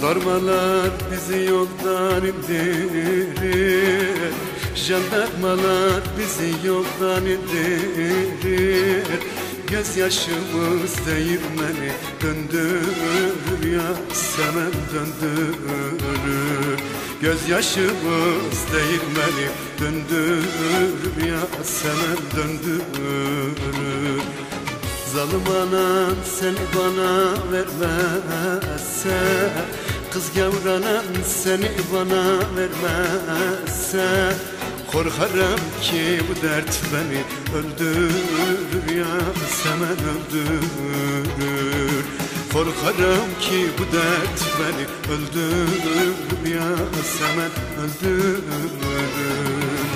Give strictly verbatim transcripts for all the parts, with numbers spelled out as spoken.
Jandarmalar bizi yoldan indirir, jandarmalar bizi yoldan indirir. Gözyaşımız değirmeni döndürür, Yasemen döndürür. Gözyaşımız değirmeni döndürür, Yasemen döndürür. Zalim anan seni bana vermezse, kız gavranan seni bana vermezse, korkarım ki bu dert beni öldürür, Yasemen öldürür. Korkarım ki bu dert beni öldürür, Yasemen öldürür.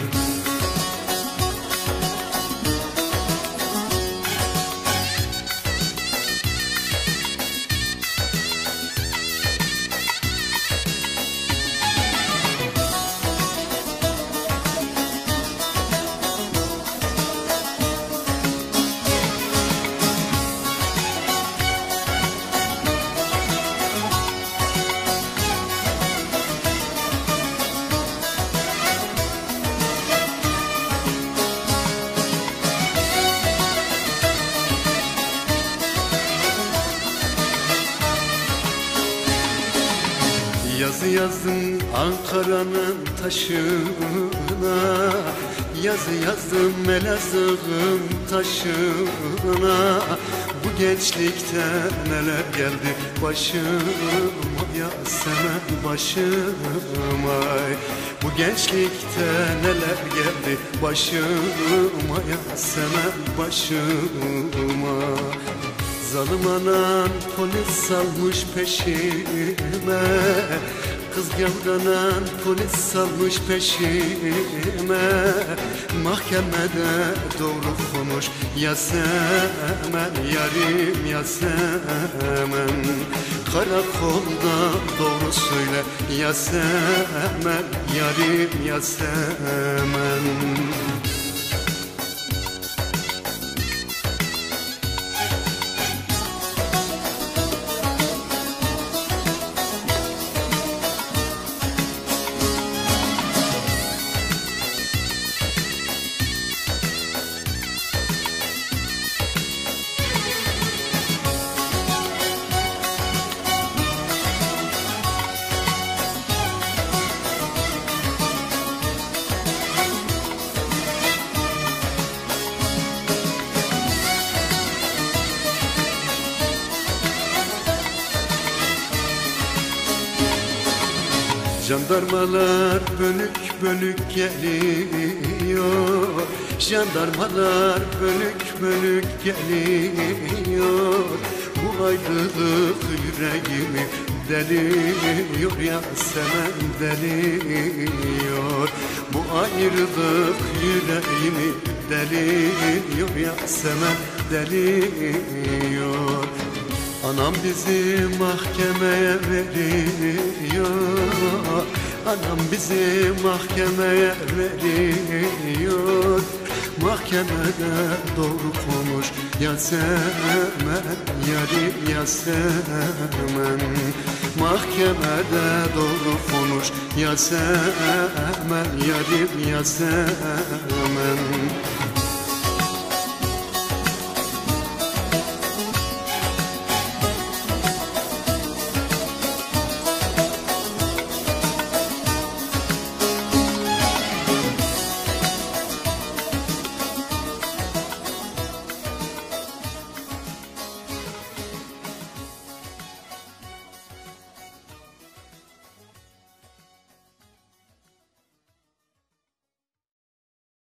Yazı yazdım Ankara'nın taşına, yazı yazdım Elazığ'ın taşına. Bu gençlikte neler geldi başıma, Yasemen başıma. Bu gençlikte neler geldi başıma, Yasemen başıma. Zalim anam polis salmış peşime, kız gavranan polis salmış peşime. Mahkemede doğru konuş Yasemen, yarim Yasemen. Karakolda doğru söyle Yasemen, yarim Yasemen. Jandarmalar bölük bölük geliyor, jandarmalar bölük bölük geliyor. Bu ayrılık yüreğimi deliyor, Yasemen deliyor. Bu ayrılık yüreğimi deliyor, Yasemen deliyor. Anam bizi mahkemeye veriyor, anam bizi mahkemeye veriyor. Mahkemede doğru konuş Yasemen, yarim Yasemen. Mahkemede doğru konuş Yasemen, yarim Yasemen.